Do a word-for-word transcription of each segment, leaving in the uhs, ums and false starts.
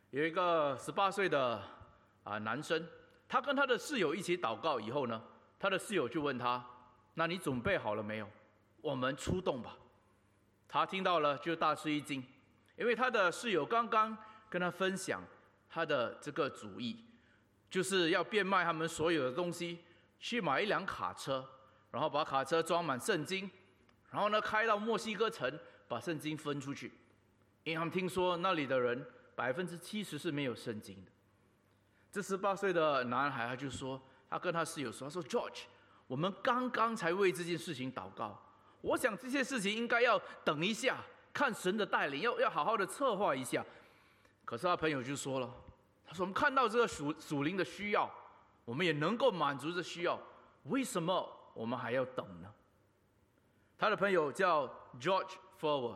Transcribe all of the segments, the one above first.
有一个十八岁的啊男生，他跟他的室友一起祷告以后呢，他的室友就问他：“那你准备好了没有？我们出动吧。”他听到了就大吃一惊，因为他的室友刚刚跟他分享他的这个主意，就是要变卖他们所有的东西，去买一辆卡车，然后把卡车装满圣经，然后呢开到墨西哥城，把圣经分出去。因为他们听说那里的人百分之七十是没有圣经的。这十八岁的男孩他就说，他跟他室友说：“他说 George， 我们刚刚才为这件事情祷告，我想这些事情应该要等一下，看神的带领，要要好好的策划一下。”可是他朋友就说了，他说：“我们看到这个属属灵的需要，我们也能够满足这需要，为什么我们还要等呢？”他的朋友叫 George Forward。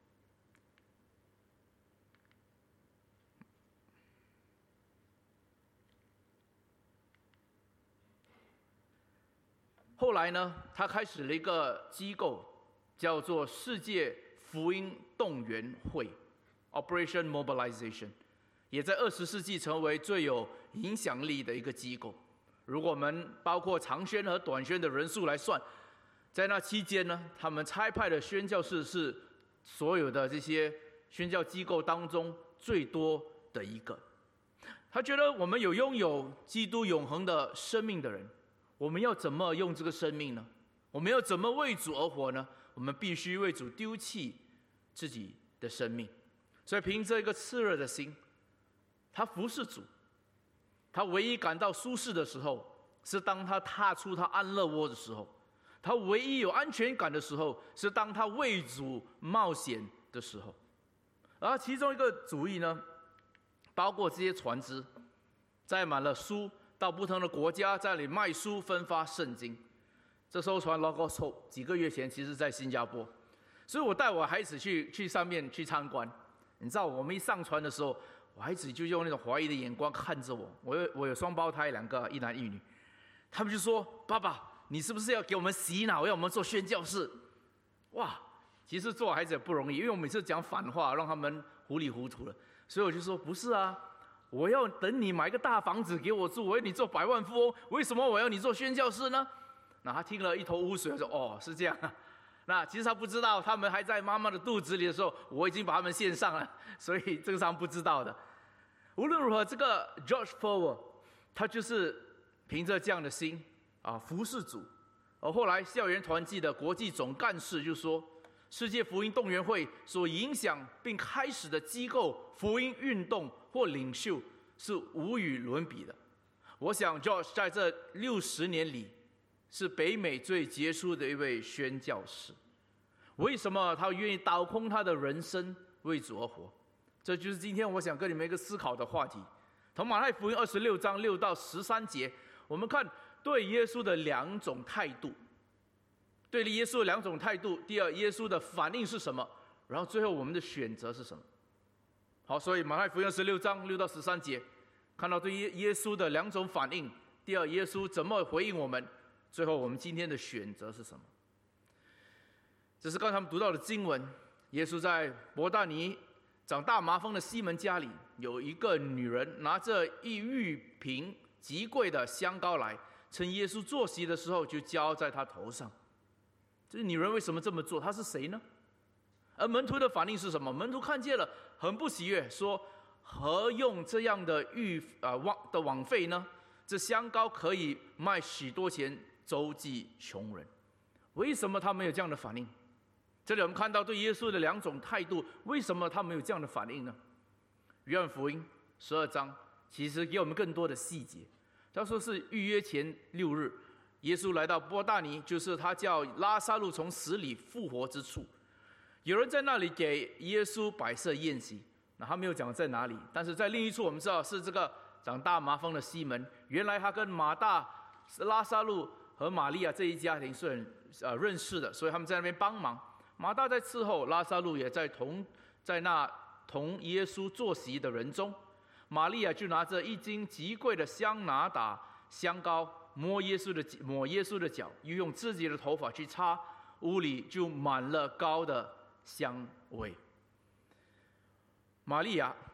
后来呢，他开始了一个机构，叫做世界福音动员会 （Operation Mobilization）， 也在二十世纪成为最有影响力的一个机构。如果我们包括长宣和短宣的人数来算，在那期间呢，他们差派的宣教士是所有的这些宣教机构当中最多的一个。他觉得我们有拥有基督永恒的生命的人，我们要怎么用这个生命呢？我们要怎么为主而活呢？我们必须为主丢弃自己的生命。所以凭着一个炽热的心，他服侍主。他唯一感到舒适的时候，是当他踏出他安乐窝的时候；他唯一有安全感的时候，是当他为主冒险的时候。而其中一个主意呢，包括这些船只载满了书，到不同的国家，在那里卖书，分发圣经。这艘船 Logos Hope 几个月前其实在新加坡，所以我带我孩子去去上面去参观。你知道，我们一上船的时候，我孩子就用那种怀疑的眼光看着我。我有我有双胞胎，两个，一男一女，他们就说：“爸爸，你是不是要给我们洗脑，要我们做宣教士？”哇！其实做孩子也不容易，因为我每次讲反话，让他们糊里糊涂了。所以我就说：“不是啊。”我要等你买个大房子给我住，我要你做百万富翁，为什么我要你做宣教士呢？那他听了一头雾水，说：“哦，是这样啊。”那其实他不知道，他们还在妈妈的肚子里的时候，我已经把他们献上了，所以这个是他们不知道的。无论如何，这个 George Forward 他就是凭着这样的心啊服侍主。而后来校园团契的国际总干事就说，世界福音动员会所影响并开始的机构、福音运动或领袖是无与伦比的。我想 George 在这六十年里是北美最杰出的一位宣教士。为什么他愿意倒空他的人生为主而活？这就是今天我想跟你们一个思考的话题。从马太福音二十六章六到十三节，我们看对耶稣的两种态度。对耶稣的两种态度，第二，耶稣的反应是什么？然后最后我们的选择是什么？好，所以马太福音二十六章六到十三节，看到对耶稣的两种反应。第二，耶稣怎么回应我们？最后我们今天的选择是什么？这是刚才我们读到的经文。耶稣在伯大尼长大麻风的西门家里，有一个女人拿着一玉瓶极贵的香膏来，趁耶稣坐席的时候就浇在他头上。这女人为什么这么做？她是谁呢？而门徒的反应是什么？门徒看见了，很不喜悦，说：“何用这样的玉啊枉的枉费呢？这香膏可以卖许多钱，周济穷人。”为什么他们有这样的反应？这里我们看到对耶稣的两种态度，为什么他们有这样的反应呢？约翰福音十二章其实给我们更多的细节。他说是预约前六日，耶稣来到伯大尼，就是他叫拉撒路从死里复活之处。有人在那里给耶稣摆设宴席，那他没有讲在哪里，但是在另一处我们知道是这个长大麻风的西门，原来他跟马大、拉撒路和玛利亚这一家庭是很呃认识的，所以他们在那边帮忙。马大在伺候，拉撒路也在同在那同耶稣坐席的人中。玛利亚就拿着一斤极贵的香拿达香膏，摸耶稣的抹耶稣的脚，又用自己的头发去擦，屋里就满了膏的香味。玛利亚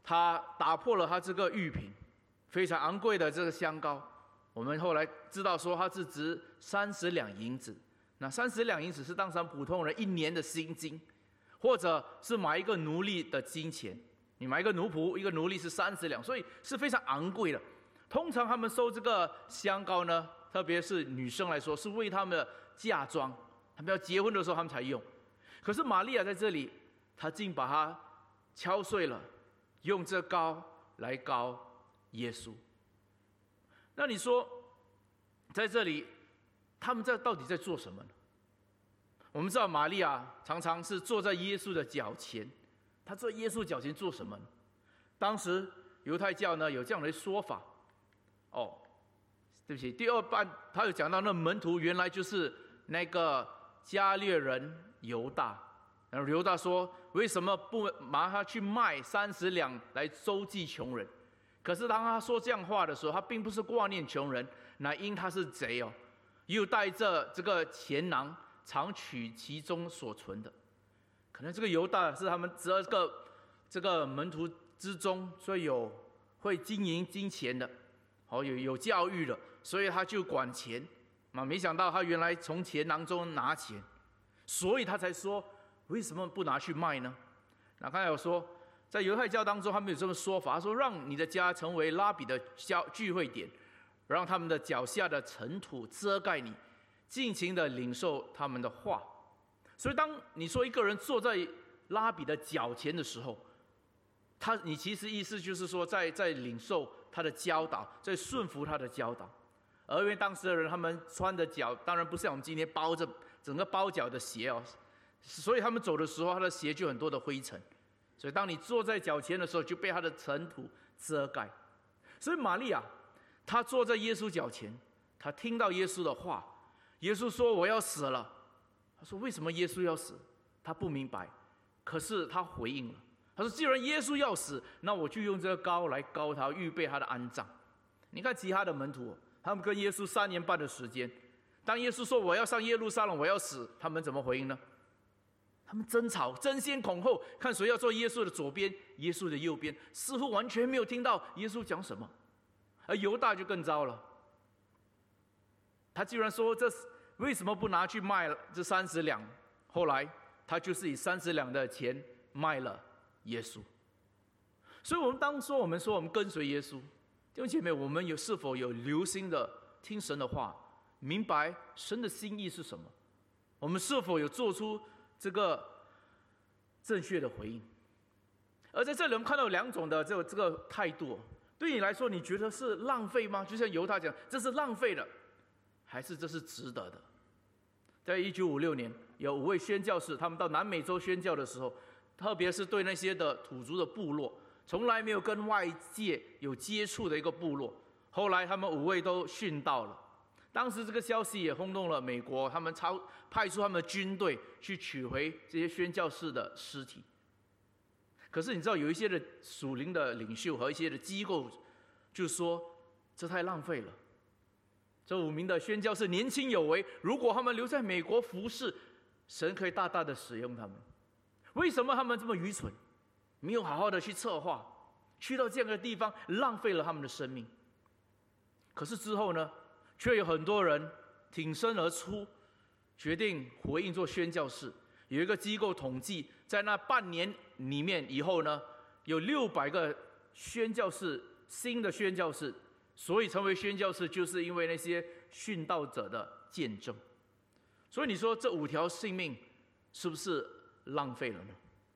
他打破了他这个玉瓶，非常昂贵的这个香膏。我们后来知道说它是值三十两银子，那三十两银子是当时普通人一年的薪金，或者是买一个奴隶的金钱。你买一个奴仆，一个奴隶是三十两，所以是非常昂贵的。通常他们收这个香膏呢，特别是女生来说，是为他们的嫁妆，他们要结婚的时候他们才用。可是玛利亚在这里，她竟把它敲碎了，用这膏来膏耶稣。那你说，在这里，他们在到底在做什么呢？我们知道玛利亚常常是坐在耶稣的脚前，她坐耶稣脚前做什么呢？当时犹太教呢有这样的说法，哦，对不起，第二半他有讲到那门徒原来就是那个加略人犹大，然后犹大说为什么不拿他去卖三十两来周济穷人？可是当他说这样话的时候，他并不是挂念穷人，乃因他是贼哦，又带着这个钱囊，常取其中所存的。可能这个犹大是他们十二个这个门徒之中最有会经营金钱的，好有有教育的，所以他就管钱嘛。没想到他原来从钱囊中拿钱，所以他才说为什么不拿去卖呢？那刚才有说。在犹太教当中，他们有这么说法，他说：“让你的家成为拉比的聚会点，让他们的脚下的尘土遮盖你，尽情的领受他们的话。”所以，当你说一个人坐在拉比的脚前的时候，他你其实意思就是说在，在在领受他的教导，在顺服他的教导。而因为当时的人，他们穿的脚当然不像我们今天包着整个包脚的鞋哦，所以他们走的时候，他的鞋就很多的灰尘。所以，当你坐在脚前的时候，就被他的尘土遮盖。所以，玛利亚她坐在耶稣脚前，她听到耶稣的话。耶稣说：“我要死了。”她说：“为什么耶稣要死？”她不明白。可是她回应了，她说：“既然耶稣要死，那我就用这个膏来膏他，预备他的安葬。”你看其他的门徒，他们跟耶稣三年半的时间，当耶稣说：“我要上耶路撒冷，我要死”，他们怎么回应呢？他们争吵，争先恐后，看谁要坐耶稣的左边，耶稣的右边，似乎完全没有听到耶稣讲什么。而犹大就更糟了，他居然说：“这为什么不拿去卖这三十两？”后来他就是以三十两的钱卖了耶稣。所以，我们当说我们说我们跟随耶稣，弟兄姐妹，我们有是否有留心的听神的话，明白神的心意是什么？我们是否有做出这个正确的回应？而在这里，我们看到两种的这个这个态度。对你来说，你觉得是浪费吗？就像犹大讲，这是浪费的，还是这是值得的？在一九五六年，有五位宣教士，他们到南美洲宣教的时候，特别是对那些的土族的部落，从来没有跟外界有接触的一个部落，后来他们五位都殉道了。当时这个消息也轰动了美国，他们超派出他们的军队去取回这些宣教士的尸体。可是你知道，有一些的属灵的领袖和一些的机构就说这太浪费了。这五名的宣教士年轻有为，如果他们留在美国服侍，神可以大大的使用他们。为什么他们这么愚蠢，没有好好的去策划，去到这样的地方，浪费了他们的生命？可是之后呢，却有很多人挺身而出，决定回应做宣教士。有一个机构统计，在那半年里面以后呢，有六百个宣教士，新的宣教士，所以成为宣教士，就是因为那些殉道者的见证。所以你说这五条性命是不是浪费了呢？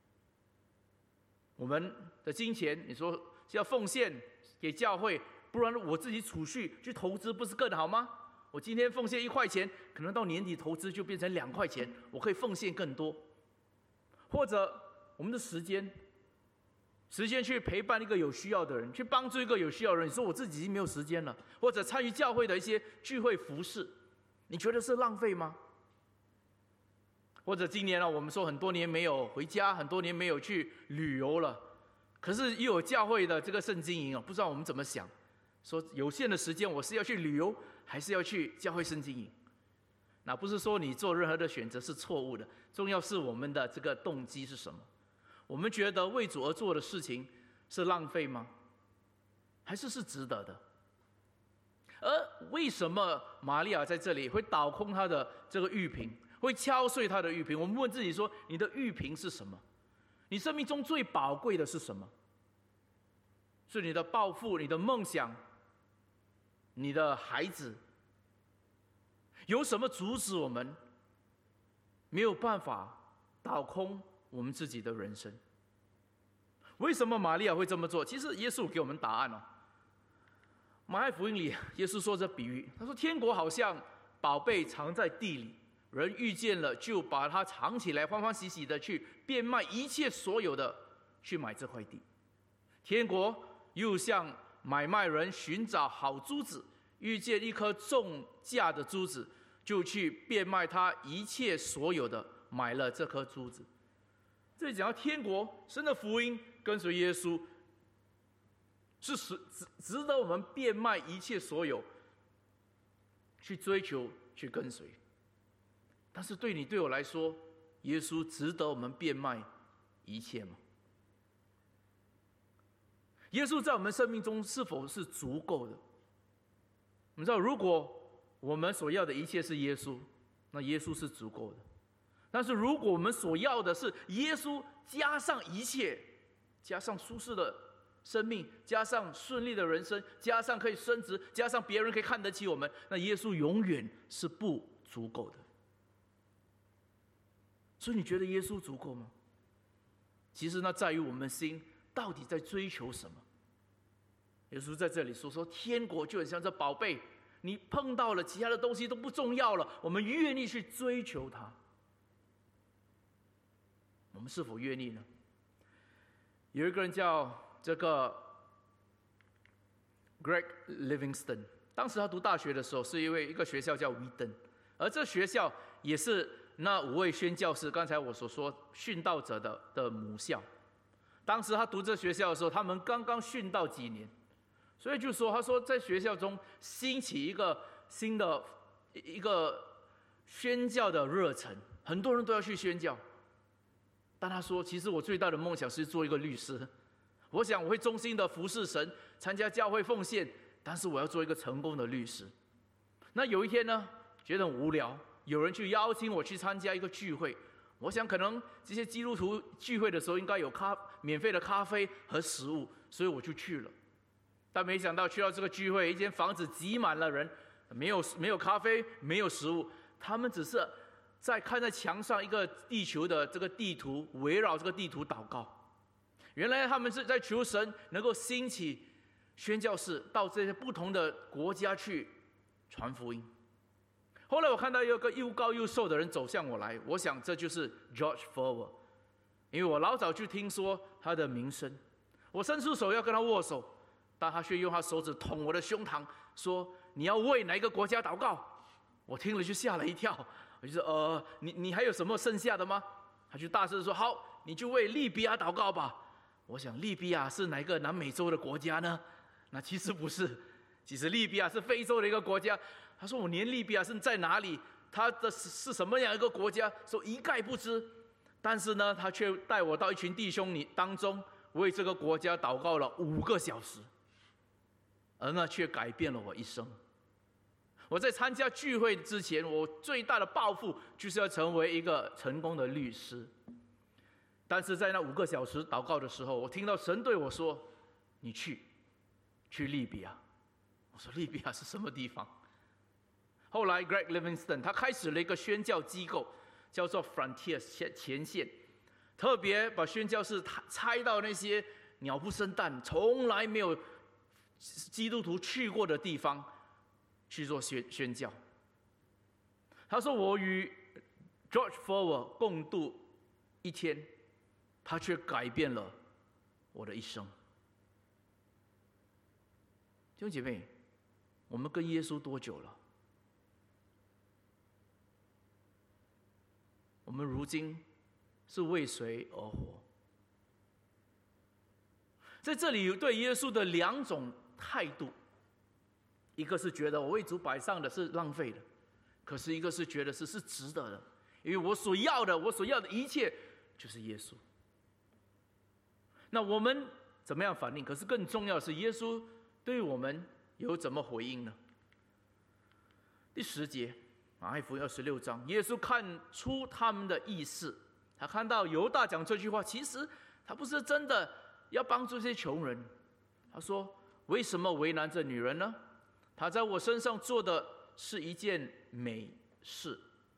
我们的金钱，你说是要奉献给教会，不然我自己储蓄去投资，不是更好吗？我今天奉献一块钱，可能到年底投资就变成两块钱，我可以奉献更多。或者我们的时间，时间去陪伴一个有需要的人，去帮助一个有需要的人，你说我自己已经没有时间了。或者参与教会的一些聚会服事，你觉得是浪费吗？或者今年呢、啊，我们说很多年没有回家，很多年没有去旅游了，可是又有教会的这个圣经营啊，不知道我们怎么想？说有限的时间，我是要去旅游，还是要去教会圣经营？那不是说你做任何的选择是错误的，重要是我们的这个动机是什么？我们觉得为主而做的事情， 是浪费吗？还是是值得的？而为什么玛利亚在这里会倒空她的这个玉瓶，会敲碎她的玉瓶？我们问自己说：你的玉瓶是什么？你生命中最宝贵的是什么？是你的抱负、你的梦想、你的孩子？有什么阻止我们没有办法倒空我们自己的人生？为什么玛利亚会这么做？其实耶稣给我们答案哦。马太福音里，耶稣说这比喻，他说：“天国好像宝贝藏在地里，人遇见了就把它藏起来，欢欢喜喜的去变卖一切所有的，去买这块地。天国又像买卖人寻找好珠子，遇见一颗重价的珠子，就去变卖他一切所有的，买了这颗珠子。”这里讲到天国，神的福音，跟随耶稣。是值值得我们变卖一切所有，去追求、去跟随。但是对你对我来说，耶稣值得我们变卖一切吗？耶稣在我们生命中是否是足够的？我们知道，如果我们所要的一切是耶稣，那耶稣是足够的。但是如果我们所要的是耶稣加上一切，加上舒适的生命，加上顺利的人生，加上可以升职，加上别人可以看得起我们，那耶稣永远是不足够的。所以你觉得耶稣足够吗？其实那在于我们心到底在追求什么。耶稣在这里说说，天国就很像这宝贝，你碰到了其他的东西都不重要了，我们愿意去追求它。我们是否愿意呢？有一个人叫这个 Greg Livingston， 当时他读大学的时候，是因为一个学校叫维登，而这学校也是那五位宣教士，刚才我所说殉道者的的母校。当时他读这学校的时候，他们刚刚殉道几年，所以就说他说在学校中兴起一个新的一个宣教的热忱，很多人都要去宣教。但他说，其实我最大的梦想是做一个律师。我想我会忠心的服侍神，参加教会奉献，但是我要做一个成功的律师。那有一天呢，觉得很无聊，有人去邀请我去参加一个聚会。我想可能这些基督徒聚会的时候应该有咖免费的咖啡和食物，所以我就去了。但没想到去到这个聚会，一间房子挤满了人，没有没有咖啡，没有食物，他们只是在看在墙上一个地球的这个地图，围绕这个地图祷告。原来他们是在求神能够兴起宣教士到这些不同的国家去传福音。后来我看到有个又高又瘦的人走向我来，我想这就是 George Forward， 因为我老早就听说他的名声。我伸出手要跟他握手，但他却用他手指捅我的胸膛，说：“你要为哪一个国家祷告？”我听了就吓了一跳，我就说：“呃，你你还有什么剩下的吗？”他就大声说：“好，你就为利比亚祷告吧。”我想利比亚是哪一个南美洲的国家呢？那其实不是，其实利比亚是非洲的一个国家。他说我连利比亚是在哪里，他的是什么样一个国家，说一概不知。但是呢，他却带我到一群弟兄里当中，为这个国家祷告了五个小时，而那却改变了我一生。我在参加聚会之前，我最大的抱负就是要成为一个成功的律师。但是在那五个小时祷告的时候，我听到神对我说：“你去，去利比亚。”我说：“利比亚是什么地方？”后来 Greg Livingston 他开始了一个宣教机构，叫做 Frontiers 前线，特别把宣教士拆到那些鸟不生蛋、从来没有基督徒去过的地方去做宣宣教。他说：“我与 George Forward 共度一天，他却改变了我的一生。”弟兄姐妹，我们跟耶稣多久了？我们如今是为谁而活？在这里有对耶稣的两种态度，一个是觉得我为主摆上的是浪费的，可是一个是觉得是是值得的，因为我所要的，我所要的一切就是耶稣。那我们怎么样反应？可是更重要的是，耶稣对我们有怎么回应呢？第十节，马太福音二十六章，耶稣看出他们的意思，他看到犹大讲这句话，其实他不是真的要帮助这些穷人。他说：“为什么为难这女人呢？她在我身上做的是一件美事。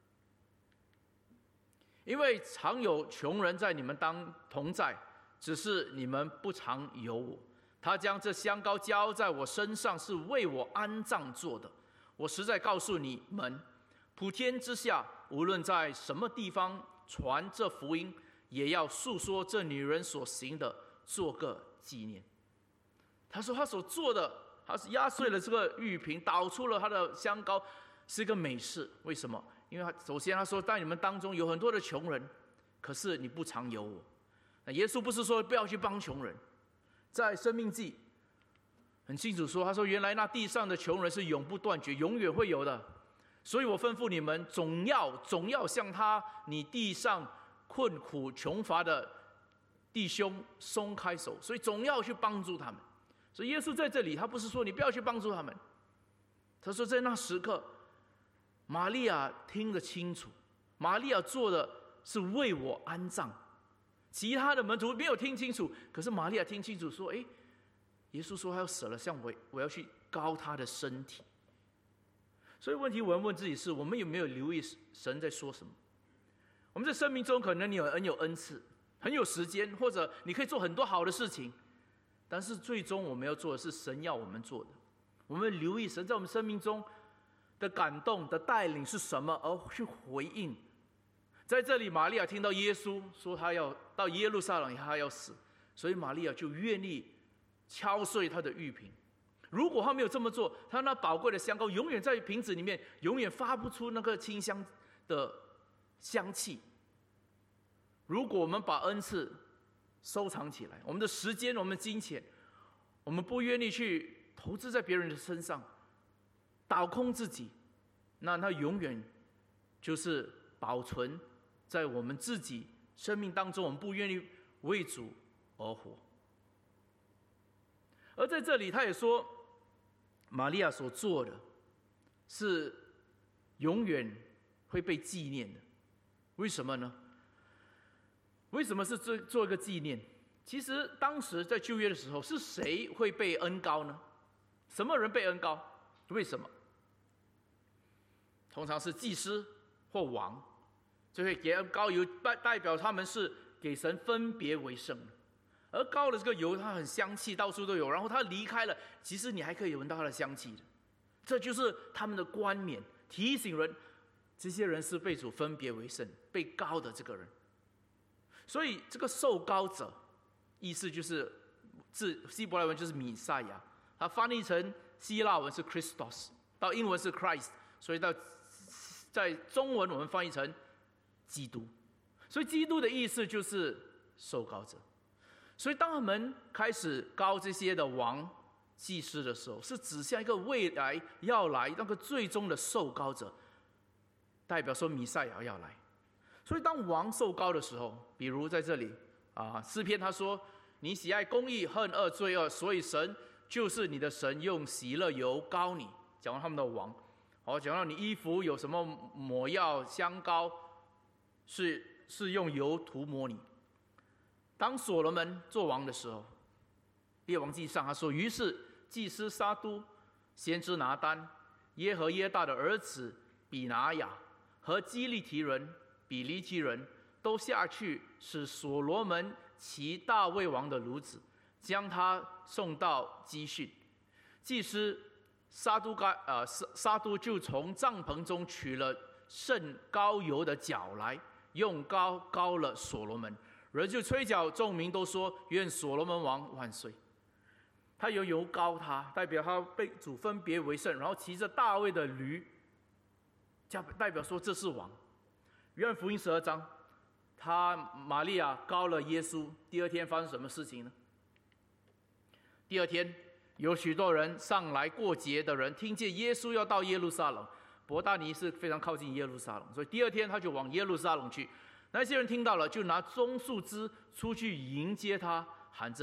因为常有穷人在你们当同在，只是你们不常有我。他将这香膏浇在我身上，是为我安葬做的。我实在告诉你们，普天之下，无论在什么地方传这福音，也要述说这女人所行的，做个纪念。”他说他所做的，他是压碎了这个玉瓶，倒出了他的香膏，是一个美事。为什么？因为他首先他说，在你们当中有很多的穷人，可是你不常有我。那耶稣不是说不要去帮穷人，在申命记很清楚说，他说原来那地上的穷人是永不断绝，永远会有的。所以我吩咐你们，总要总要向他你地上困苦穷乏的弟兄松开手，所以总要去帮助他们。所以耶稣在这里，他不是说你不要去帮助他们，他说在那时刻，玛利亚听得清楚，玛利亚做的是为我安葬。其他的门徒没有听清楚，可是玛利亚听清楚，说：“哎，耶稣说他要死了，像我，我要去膏他的身体。”所以问题我们问自己是：我们有没有留意神在说什么？我们在生命中可能你有很有恩赐，很有时间，或者你可以做很多好的事情。但是最终我们要做的是神要我们做的，我们留意神在我们生命中的感动的带领是什么，而去回应。在这里，玛利亚听到耶稣说他要到耶路撒冷，他要死，所以玛利亚就愿意敲碎他的玉瓶。如果他没有这么做，他那宝贵的香膏永远在瓶子里面，永远发不出那个清香的香气。如果我们把恩赐收藏起来，我们的时间，我们的金钱，我们不愿意去投资在别人的身上，倒空自己，那它永远就是保存在我们自己生命当中，我们不愿意为主而活。而在这里，他也说，玛利亚所做的是永远会被纪念的。为什么呢？为什么是做做一个纪念？其实当时在旧约的时候，是谁会被恩膏呢？什么人被恩膏？为什么？通常是祭司或王，就会给恩膏油，代表他们是给神分别为圣的。而膏的这个油，它很香气，到处都有。然后他离开了，其实你还可以闻到它的香气的。这就是他们的冠冕，提醒人，这些人是被主分别为圣、被膏的这个人。所以这个受膏者，意思就是字希伯来文就是弥赛亚，它翻译成希腊文是 Christos， 到英文是 Christ， 所以到在中文我们翻译成基督。所以基督的意思就是受膏者。所以当他们开始膏这些的王祭司的时候，是指向一个未来要来那个最终的受膏者，代表说弥赛亚要来。所以当王受膏的时候，比如在这里啊，诗篇他说：“你喜爱公义，恨恶罪恶，所以神就是你的神，用喜乐油膏你。”讲到他们的王，哦，讲到你衣服有什么抹药香膏，是是用油涂抹你。当所罗门做王的时候，列王记上他说：“于是祭司撒督、先知拿单、耶和耶大的儿子比拿雅和基利提人、比利提人都下去，使所罗门骑大卫王的驴子，将他送到基训。祭司撒督该呃撒督就从帐篷中取了盛膏油的角来，用膏膏了所罗门。人就吹角，众民都说：愿所罗门王万岁。他有油膏他，代表他被主分别为圣，然后骑着大卫的驴，代表说这是王。约翰福音十二章，他玛利亚膏了耶稣，第二天发生什么事情呢？第二天有许多人上来过节的人，听见耶稣要到耶路撒冷，伯大尼是非常靠近耶路撒冷，所以第二天他就往耶路撒冷去。那些人听到了，就拿棕树枝出去迎接他，喊着：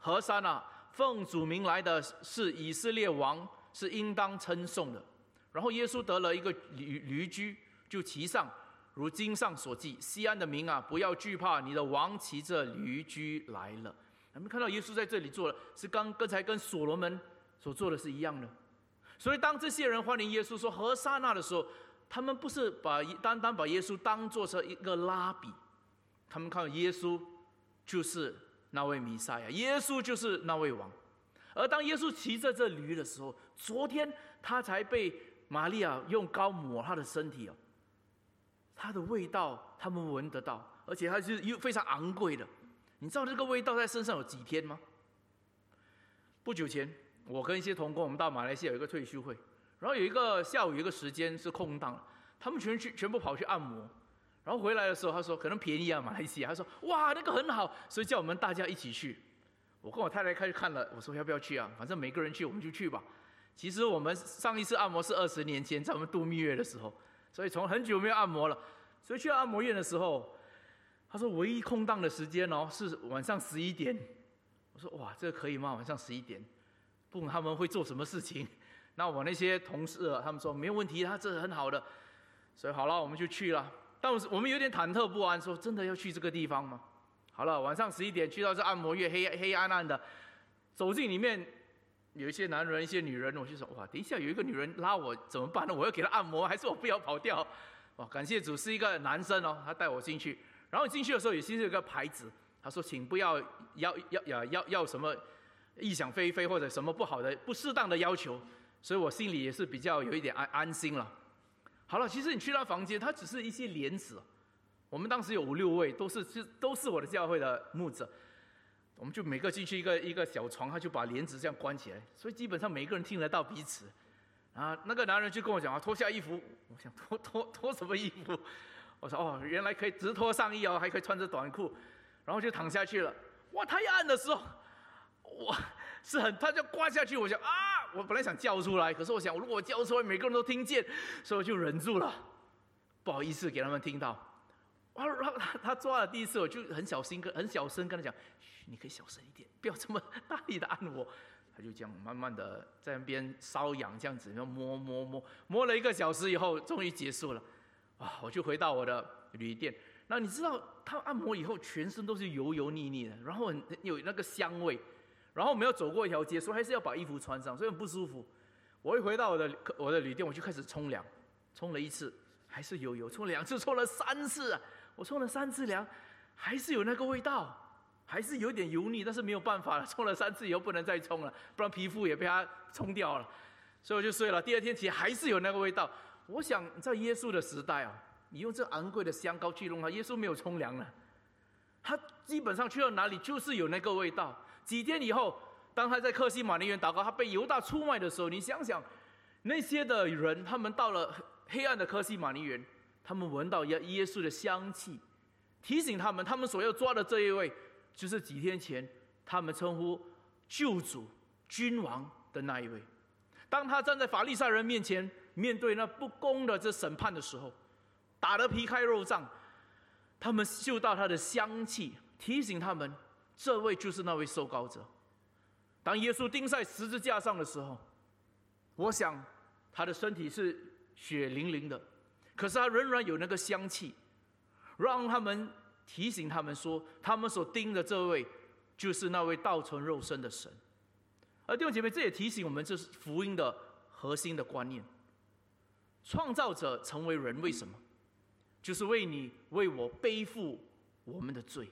何沙那，奉主名来的是以色列王，是应当称颂的。然后耶稣得了一个驴驴驹，就骑上，如经上所记：西安的民啊，不要惧怕，你的王骑着驴驹来了。我们看到耶稣在这里做的是刚刚才跟所罗门所做的是一样的。所以当这些人欢迎耶稣说何沙那的时候，他们不是把单单把耶稣当作是一个拉比，他们看到耶稣就是那位弥赛亚，耶稣就是那位王。而当耶稣骑着这驴的时候，昨天他才被玛利亚用膏抹他的身体哦，他的味道他们闻得到，而且他是非常昂贵的。你知道这个味道在身上有几天吗？不久前，我跟一些同工，我们到马来西亚有一个退休会，然后有一个下午有一个时间是空档，他们全去全部跑去按摩，然后回来的时候他说可能便宜啊马来西亚，他说哇那个很好，所以叫我们大家一起去。我跟我太太开始看了，我说要不要去啊？反正每个人去我们就去吧。其实我们上一次按摩是二十年前，在我们度蜜月的时候，所以从很久没有按摩了。所以去按摩院的时候，他说唯一空档的时间哦是晚上十一点。我说哇，这个可以吗？晚上十一点，不管他们会做什么事情。那我那些同事啊，他们说没有问题，他这很好的。所以好了，我们就去了。但我们有点忐忑不安，说真的要去这个地方吗？好了，晚上十一点去到这按摩院，黑黑暗暗的，走进里面，有一些男人，一些女人，我就说哇，等一下有一个女人拉我怎么办呢？我要给她按摩，还是我不要跑掉？哇，感谢主是一个男生哦，他带我进去。然后进去的时候，也是有一个牌子，他说请不要要要要要要什么异想非非或者什么不好的不适当的要求，所以我心里也是比较有一点安安心了。好了，其实你去到房间，它只是一些帘子。我们当时有五六位，都是都是我的教会的牧者，我们就每个进去一个一个小床，他就把帘子这样关起来，所以基本上每个人听得到彼此。啊，那个男人就跟我讲啊，脱下衣服。我想脱脱脱什么衣服？我说哦，原来可以只脱上衣哦，还可以穿着短裤，然后就躺下去了。哇，太暗的时候，我是很，他就挂下去，我想啊，我本来想叫出来，可是我想如果我叫出来，每个人都听见，所以我就忍住了，不好意思给他们听到。然后他他抓了第一次，我就很小心跟很小声跟他讲，嘘，你可以小声一点，不要这么大力的按我。他就这样慢慢的在那边瘙痒，这样子，然后摸摸摸摸了一个小时以后，终于结束了。哇，我就回到我的旅店。那你知道他按摩以后全身都是油油腻腻的，然后有那个香味，然后我们要走过一条街，所以还是要把衣服穿上，所以很不舒服。我一回到我的我的旅店，我就开始冲凉，冲了一次还是油油，冲了两次，冲了三次啊。我冲了三次凉，还是有那个味道，还是有点油腻，但是没有办法了，冲了三次以后不能再冲了，不然皮肤也被它冲掉了，所以我就睡了。第二天起来还是有那个味道。我想在耶稣的时代啊，你用这昂贵的香膏去弄它，耶稣没有冲凉了，他基本上去到哪里就是有那个味道。几天以后，当他在客西马尼园祷告，他被犹大出卖的时候，你想想那些的人，他们到了黑暗的客西马尼园，他们闻到耶稣的香气，提醒他们，他们所要抓的这一位，就是几天前他们称呼救主、君王的那一位。当他站在法利赛人面前，面对那不公的这审判的时候，打得皮开肉绽，他们嗅到他的香气，提醒他们，这位就是那位受膏者。当耶稣钉在十字架上的时候，我想他的身体是血淋淋的，可是他仍然有那个香气，让他们提醒他们说，他们所钉的这位就是那位道成肉身的神。而弟兄姐妹，这也提醒我们，这是福音的核心的观念。创造者成为人，为什么？就是为你为我背负我们的罪。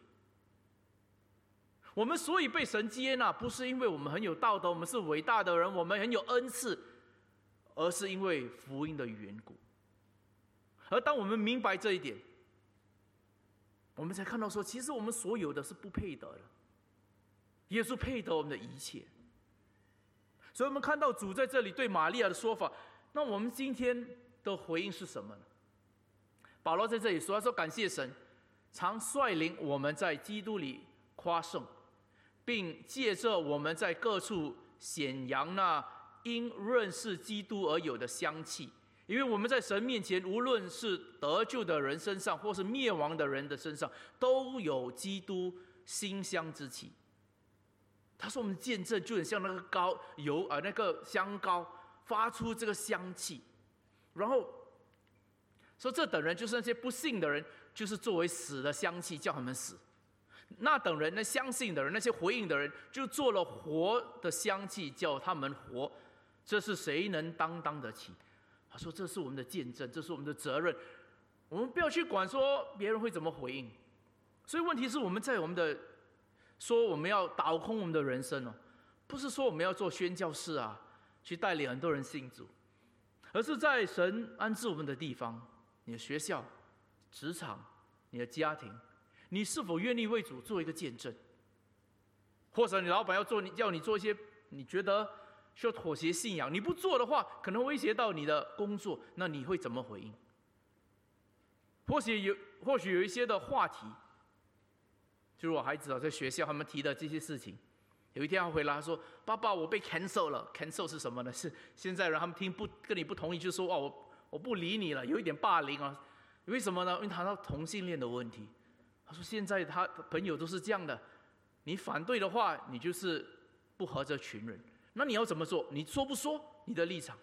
我们所以被神接纳，不是因为我们很有道德，我们是伟大的人，我们很有恩赐，而是因为福音的缘故。而当我们明白这一点，我们才看到说，其实我们所有的是不配得的，耶稣配得我们的一切。所以我们看到主在这里对玛利亚的说法，那我们今天的回应是什么呢？保罗在这里说，他说感谢神常率领我们在基督里夸胜，并借着我们在各处显扬那因认识基督而有的香气。因为我们在神面前，无论是得救的人身上，或是灭亡的人的身上，都有基督馨香之气。 他说我们的见证就很像那个膏油啊、呃，那个香膏发出这个香气，然后说这等人就是那些不信的人，就是作为死的香气叫他们死；那等人呢，相信的人，那些回应的人，就做了活的香气叫他们活。这是谁能担当得起？他说这是我们的见证，这是我们的责任。我们不要去管说别人会怎么回应。所以问题是我们在我们的说我们要倒空我们的人生哦，不是说我们要做宣教士啊，去带领很多人信主，而是在神安置我们的地方，你的学校、职场、你的家庭，你是否愿意为主做一个见证？或者你老板要做，要你做一些你觉得需要妥协信仰，你不做的话，可能威胁到你的工作，那你会怎么回应？或许有，或许有一些的话题。就是我孩子啊，在学校他们提的这些事情，有一天他回来，他说：“爸爸，我被 cancel 了。cancel 是什么呢？是现在人他们听不跟你不同意，就说哦，我我不理你了，有一点霸凌啊。为什么呢？因为谈到同性恋的问题。他说现在他朋友都是这样的，你反对的话，你就是不合这群人。那你要怎么做？你说不说你的立场？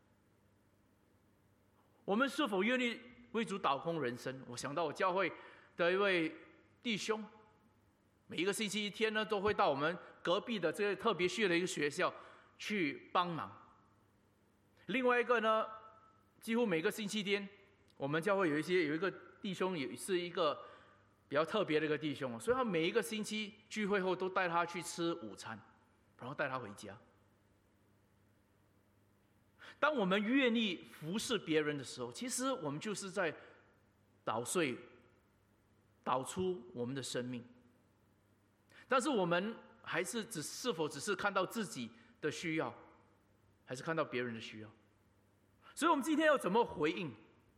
我们是否愿意为主倒空人生？我想到我教会的一位弟兄。”每一个星期一天呢，都会到我们隔壁的这个特别需要的一个学校去帮忙。另外一个呢，几乎每个星期天，我们教会有一些有一个弟兄，也是一个比较特别的一个弟兄，所以他每一个星期聚会后都带他去吃午餐，然后带他回家。当我们愿意服侍别人的时候，其实我们就是在捣碎、导出我们的生命。但是我们还是只是否只是看到自己的需要，还是看到别人的需要？所以我们今天要怎么回应，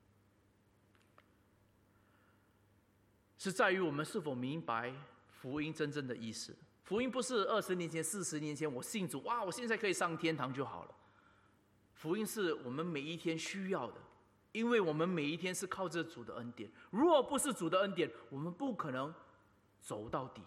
是在于我们是否明白福音真正的意思。福音不是二十年前、四十年前我信主，哇，我现在可以上天堂就好了。福音是我们每一天需要的，因为我们每一天是靠着主的恩典。如果不是主的恩典，我们不可能走到底。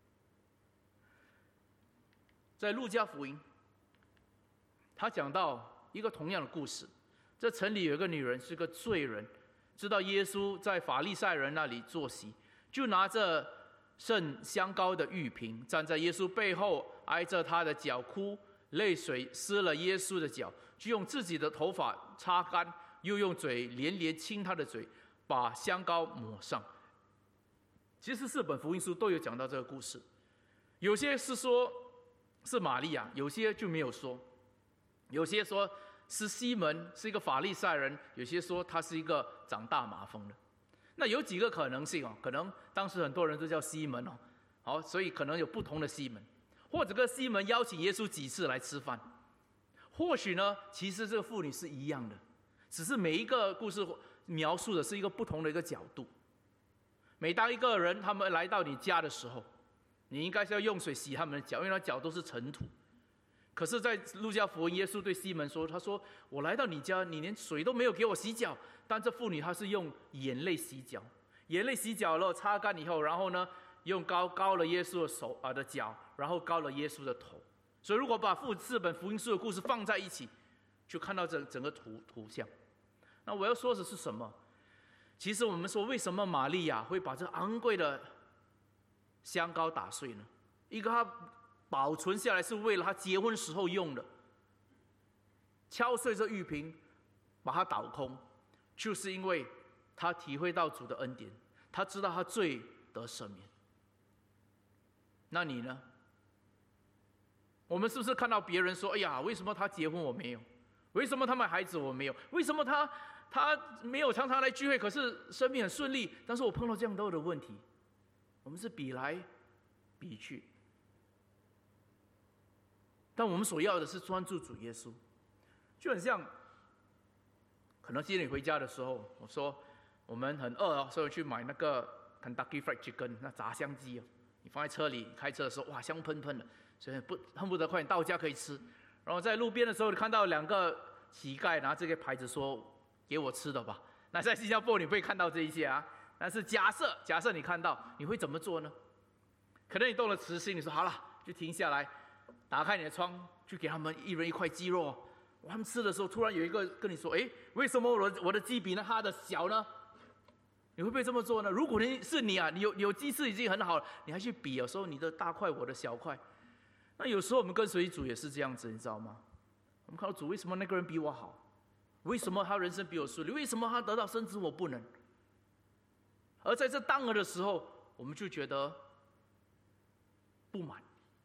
在路加福音，他讲到一个同样的故事。这城里有一个女人是个罪人，知道耶稣在法利赛人那里坐席，就拿着盛香膏的玉瓶，站在耶稣背后，挨着他的脚哭，泪水湿了耶稣的脚，就用自己的头发擦干，又用嘴连连亲他的嘴，把香膏抹上。其实四本福音书都有讲到这个故事，有些是说是玛利亚，有些就没有说，有些说是西门，是一个法利赛人，有些说他是一个长大麻风的。那有几个可能性哦，可能当时很多人都叫西门哦，好，所以可能有不同的西门，或者这个西门邀请耶稣几次来吃饭，或许呢，其实这个妇女是一样的，只是每一个故事描述的是一个不同的一个角度。每当一个人他们来到你家的时候，你应该是要用水洗他们的脚，因为他脚都是尘土。可是，在路加福音，耶稣对西门说：“他说我来到你家，你连水都没有给我洗脚。但这妇女她是用眼泪洗脚，眼泪洗脚了，擦干以后，然后呢，用膏膏了耶稣的手啊的脚，然后膏了耶稣的头。所以，如果把父四本福音书的故事放在一起，就看到整整个图图像。那我要说的是什么？其实我们说，为什么玛利亚会把这昂贵的香膏打碎呢？一个她保存下来是为了她结婚时候用的，敲碎这玉瓶，把它倒空，就是因为她体会到主的恩典，她知道她罪得赦免。那你呢？我们是不是看到别人说：“哎呀，为什么他结婚我没有？为什么他们孩子我没有？为什么他他没有常常来聚会，可是生命很顺利？但是我碰到这样多的问题。”我们是比来比去，但我们所要的是专注主耶稣。就很像，可能今天你回家的时候，我说我们很饿哦，所以去买那个 Kentucky Fried Chicken 那炸香鸡哦，你放在车里，开车的时候哇香喷喷的，所以不恨不得快点到家可以吃。然后在路边的时候，你看到两个乞丐拿这个牌子说：“给我吃的吧。”那在新加坡你不会看到这一些啊。但是假设假设你看到，你会怎么做呢？可能你动了慈心，你说好了，就停下来打开你的窗，去给他们一人一块鸡肉。他们吃的时候，突然有一个跟你说：“哎，为什么我的我的鸡比那他的小呢？”你会不会这么做呢？如果你是你啊，你有有鸡翅已经很好了，你还去比，有时候你的大块，我的小块。那有时候我们跟随主也是这样子，你知道吗？我们看到主，为什么那个人比我好？为什么他人生比我顺利？为什么他得到升职我不能？而在这当儿的时候，我们就觉得不满。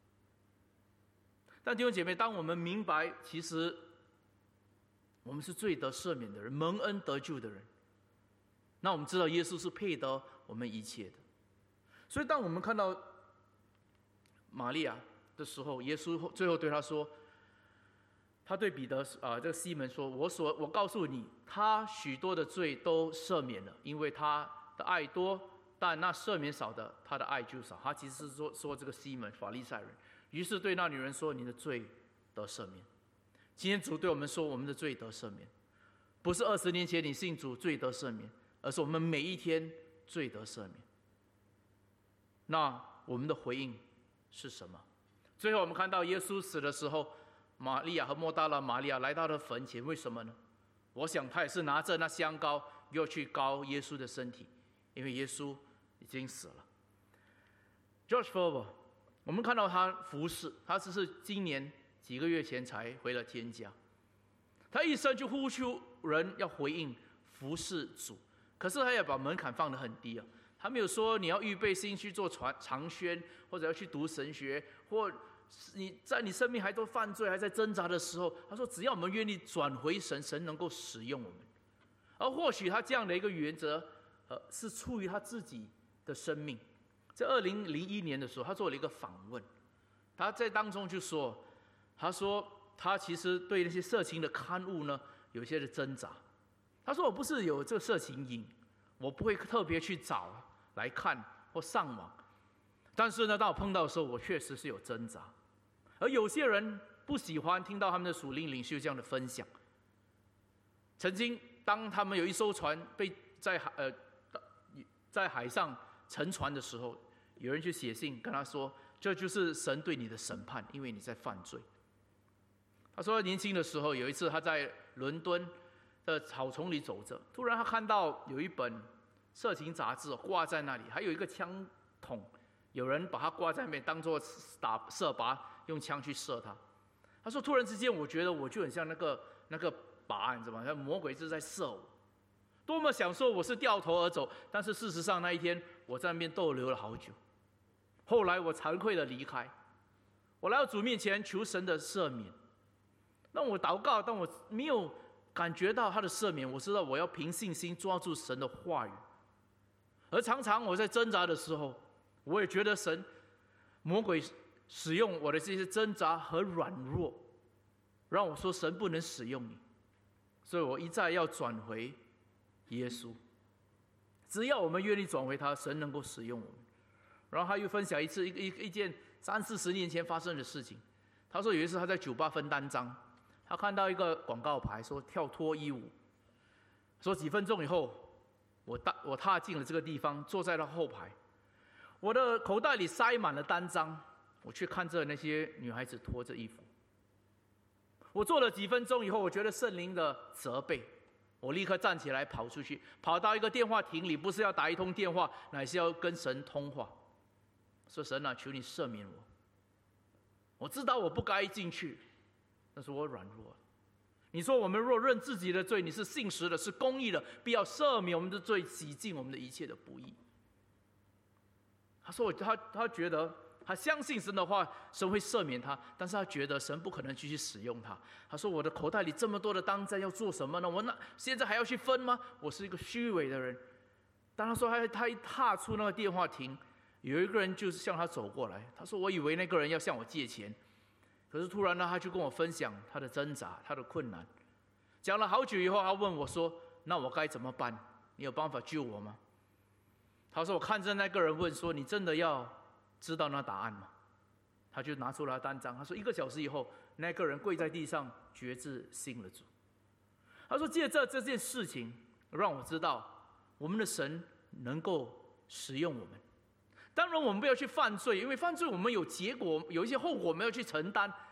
但弟兄姐妹，当我们明白，其实我们是罪得赦免的人，蒙恩得救的人，那我们知道耶稣是配得我们一切的。所以当我们看到玛利亚的时候，耶稣最后对他说，他对彼得啊、呃，这个西门说：“我所我告诉你，他许多的罪都赦免了，因为他的爱多；但那赦免少的，他的爱就少。”他其实是说说这个西门法利赛人，于是对那女人说：“你的罪得赦免。”今天主对我们说，我们的罪得赦免，不是二十年前你信主罪得赦免，而是我们每一天罪得赦免。那我们的回应是什么？最后我们看到耶稣死的时候，玛利亚和莫大拉玛利亚来到了坟前，为什么呢？我想他也是拿着那香膏要去膏耶稣的身体，因为耶稣已经死了。George Ferber， 我们看到他服侍，他只是今年几个月前才回了天家，他一生就呼求人要回应服侍主，可是他也把门槛放得很低啊。他没有说你要预备心去做长宣，或者要去读神学，或你在你生命还做犯罪还在挣扎的时候，他说只要我们愿意转回神，神能够使用我们。而或许他这样的一个原则，呃，是出于他自己的生命。在二零零一年的时候，他做了一个访问，他在当中就说，他说他其实对那些色情的刊物呢有一些的挣扎。他说我不是有这个色情瘾，我不会特别去找来看或上网，但是呢，当我碰到的时候，我确实是有挣扎。而有些人不喜欢听到他们的属灵领袖这样的分享。曾经，当他们有一艘船被在海呃在海上沉船的时候，有人去写信跟他说：“这就是神对你的审判，因为你在犯罪。”他说，年轻的时候有一次他在伦敦的草丛里走着，突然他看到有一本色情杂志挂在那里，还有一个枪筒，有人把它挂在那边当作打射靶，用枪去射他。他说突然之间我觉得我就很像那个那个靶，你知道吗？魔鬼就是在射我，多么想说我是掉头而走，但是事实上那一天我在那边逗留了好久。后来我惭愧的离开，我来到主面前求神的赦免。当我祷告，当我没有感觉到他的赦免，我知道我要凭信心抓住神的话语。而常常我在挣扎的时候，我也觉得神魔鬼使用我的这些挣扎和软弱，让我说神不能使用你，所以我一再要转回耶稣。只要我们愿意转回他，神能够使用我们。然后他又分享一次一一一件三四十年前发生的事情。他说有一次他在酒吧分单张，他看到一个广告牌说跳脱衣舞，说几分钟以后，我踏我踏进了这个地方，坐在了后排，我的口袋里塞满了单张，我去看着那些女孩子脱着衣服。我坐了几分钟以后，我觉得圣灵的责备，我立刻站起来跑出去，跑到一个电话亭里，不是要打一通电话，乃是要跟神通话，说神啊，求你赦免我。我知道我不该进去，但是我软弱了。你说我们若认自己的罪，你是信实的，是公义的，必要赦免我们的罪，洗净我们的一切的不义。他说他他觉得他相信神的话，神会赦免他，但是他觉得神不可能继续使用他。他说我的口袋里这么多的单张要做什么呢？我那现在还要去分吗？我是一个虚伪的人。当他说他他一踏出那个电话亭，有一个人就是向他走过来，他说我以为那个人要向我借钱，可是突然呢，他就跟我分享他的挣扎，他的困难。讲了好久以后，他问我说：“那我该怎么办？你有办法救我吗？”他说：“我看着那个人问说，你真的要知道那答案吗？”他就拿出了单张，他说一个小时以后，那个人跪在地上决志信了主。他说借着这件事情，让我知道我们的神能够使用我们。当然我们不要去犯罪，因为犯罪我们有结果，有一些后果我们要去承担。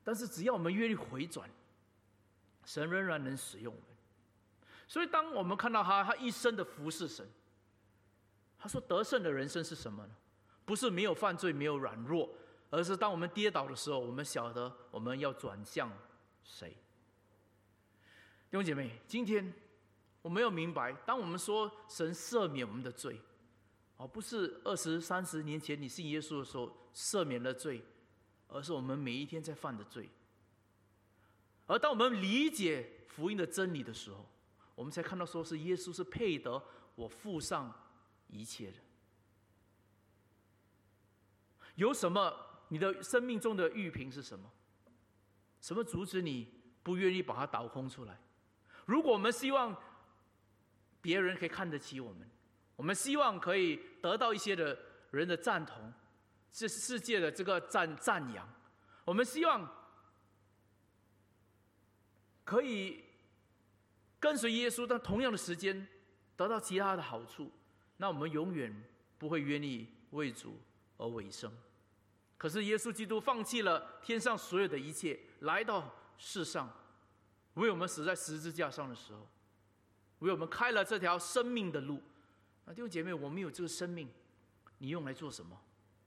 但是只要我们愿意回转，神仍然能使用我们。所以当我们看到他他一生的服侍神，他说得胜的人生是什么呢？不是没有犯罪，没有软弱，而是当我们跌倒的时候，我们晓得我们要转向谁。弟兄姐妹，今天我们要明白，当我们说神赦免我们的罪，而不是二十三十年前你信耶稣的时候赦免了罪，而是我们每一天在犯的罪。而当我们理解福音的真理的时候，我们才看到说是耶稣是配得我付上一切的。有什么？你的生命中的玉瓶是什么？什么阻止你不愿意把它倒空出来？如果我们希望别人可以看得起我们，我们希望可以得到一些的人的赞同，是世界的这个赞赞扬，我们希望可以跟随耶稣，但同样的时间得到其他的好处，那我们永远不会愿意为主而委身。可是耶稣基督放弃了天上所有的一切，来到世上，为我们死在十字架上的时候，为我们开了这条生命的路。那弟兄姐妹，我们有这个生命，你用来做什么？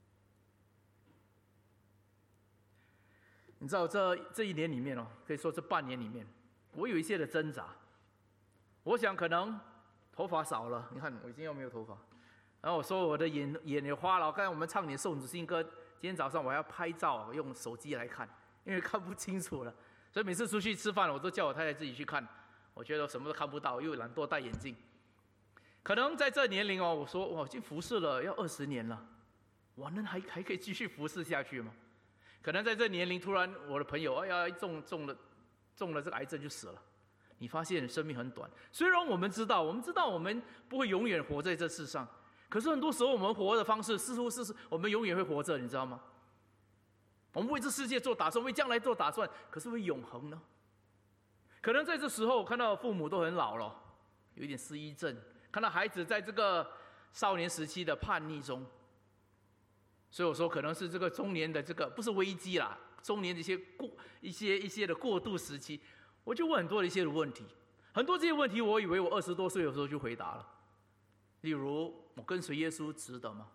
你知道这这一年里面哦，可以说这半年里面，我有一些的挣扎。我想可能头发少了，你看我已经又没有头发。然后我说我的眼眼也花了。刚才我们唱点宋子新歌，今天早上我还要拍照，用手机来看，因为看不清楚了。所以每次出去吃饭，我都叫我太太自己去看。我觉得我什么都看不到，又懒惰戴眼镜。可能在这年龄哦，我说我已经服侍了要二十年了，我能还还可以继续服侍下去吗？可能在这年龄，突然我的朋友哎呀中中了中了这个癌症就死了。你发现生命很短。虽然我们知道，我们知道我们不会永远活在这世上，可是很多时候我们活的方式似乎是我们永远会活着，你知道吗？我们为这世界做打算，为将来做打算，可是为永恒呢？可能在这时候看到父母都很老了，有一点失忆症，看到孩子在这个少年时期的叛逆中，所以我说可能是这个中年的这个不是危机啦，中年的一些过一些一些的过渡时期。我就问很多的一些的问题，很多这些问题，我以为我二十多岁的时候就回答了。例如，我跟随耶稣值得吗？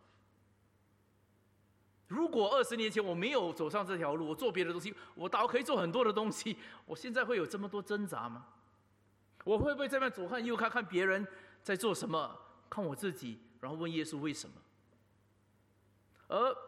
如果二十年前我没有走上这条路，我做别的东西，我倒可以做很多的东西，我现在会有这么多挣扎吗？我会不会在那左看右看，看别人在做什么，看我自己，然后问耶稣为什么？而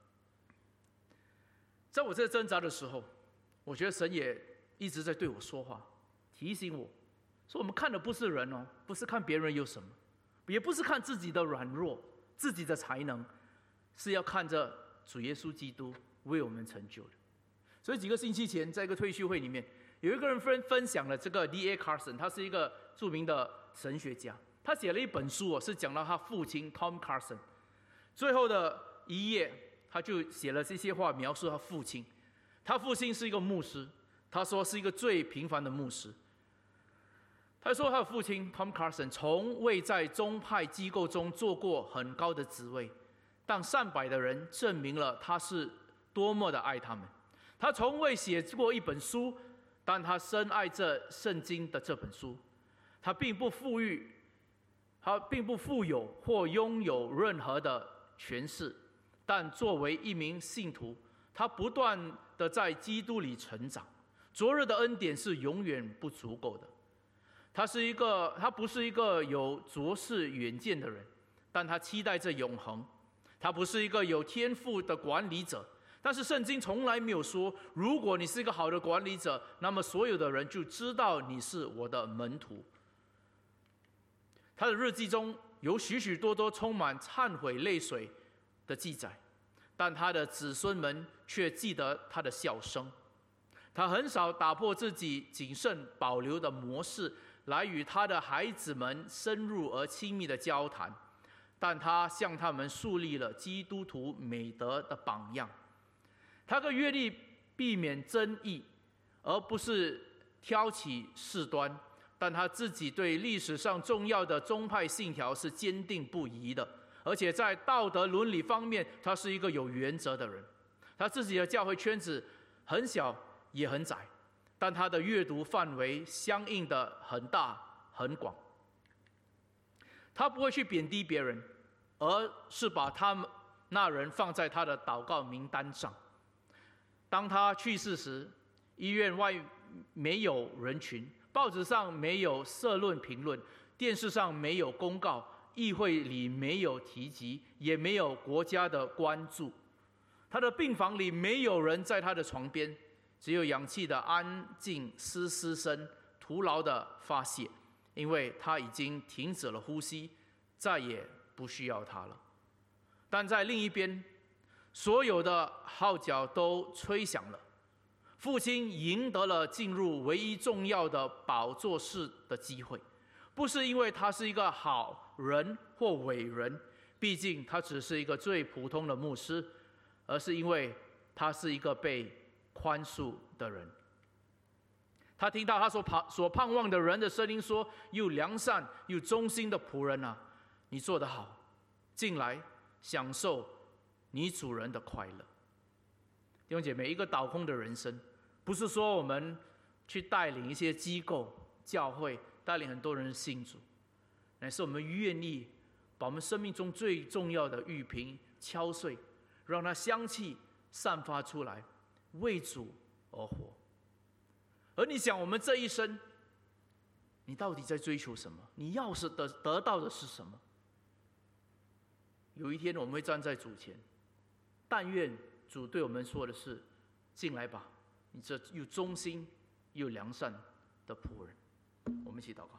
在我这挣扎的时候，我觉得神也一直在对我说话，提醒我说我们看的不是人哦，不是看别人有什么，也不是看自己的软弱、自己的才能，是要看着主耶稣基督为我们成就的。所以几个星期前，在一个退休会里面，有一个人分分享了这个 D A Carson， 他是一个著名的神学家，他写了一本书哦，是讲到他父亲 Tom Carson。最后的一页，他就写了这些话，描述他父亲。他父亲是一个牧师。他说是一个最平凡的牧师。他说他的父亲 Tom Carson 从未在宗派机构中做过很高的职位，但上百的人证明了他是多么的爱他们。他从未写过一本书，但他深爱这圣经的这本书。他并不富裕，他并不富有或拥有任何的权势，但作为一名信徒，他不断的在基督里成长。昨日的恩典是永远不足够的。他是一个，他不是一个有卓识远见的人，但他期待着永恒。他不是一个有天赋的管理者，但是圣经从来没有说，如果你是一个好的管理者，那么所有的人就知道你是我的门徒。他的日记中有许许多多充满忏悔泪水的记载，但他的子孙们却记得他的笑声。他很少打破自己谨慎保留的模式，来与他的孩子们深入而亲密的交谈，但他向他们树立了基督徒美德的榜样。他更愿意避免争议，而不是挑起事端，但他自己对历史上重要的宗派信条是坚定不移的，而且在道德伦理方面，他是一个有原则的人。他自己的教会圈子很小， 也很窄，但它的阅读范围相应的很大很广。他不会去贬低别人，而是把他们那人放在他的祷告名单上。当他去世时，医院外没有人群，报纸上没有社论评论，电视上没有公告，议会里没有提及，也没有国家的关注。他的病房里没有人在他的床边，只有氧气的安静嘶嘶声，徒劳的发泄，因为他已经停止了呼吸，再也不需要他了。但在另一边，所有的号角都吹响了，父亲赢得了进入唯一重要的宝座室的机会，不是因为他是一个好人或伟人，毕竟他只是一个最普通的牧师，而是因为他是一个被宽恕的人。他听到他所盼所盼望的人的声音说：“又良善又忠心的仆人啊，你做得好，进来享受你主人的快乐。”弟兄姐妹，一个倒空的人生，不是说我们去带领一些机构、教会，带领很多人信主，乃是我们愿意把我们生命中最重要的玉瓶敲碎，让它香气散发出来，为主而活。而你想，我们这一生，你到底在追求什么？你要是得得到的是什么？有一天我们会站在主前，但愿主对我们说的是：进来吧，你这又忠心又良善的仆人。我们一起祷告。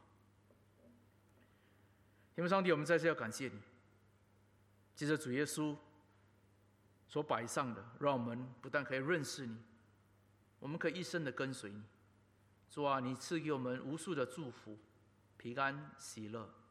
天父上帝，我们再次要感谢你，借着主耶稣所摆上的，让我们不但可以认识你，我们可以一生的跟随你。主啊，你赐给我们无数的祝福、平安、喜乐。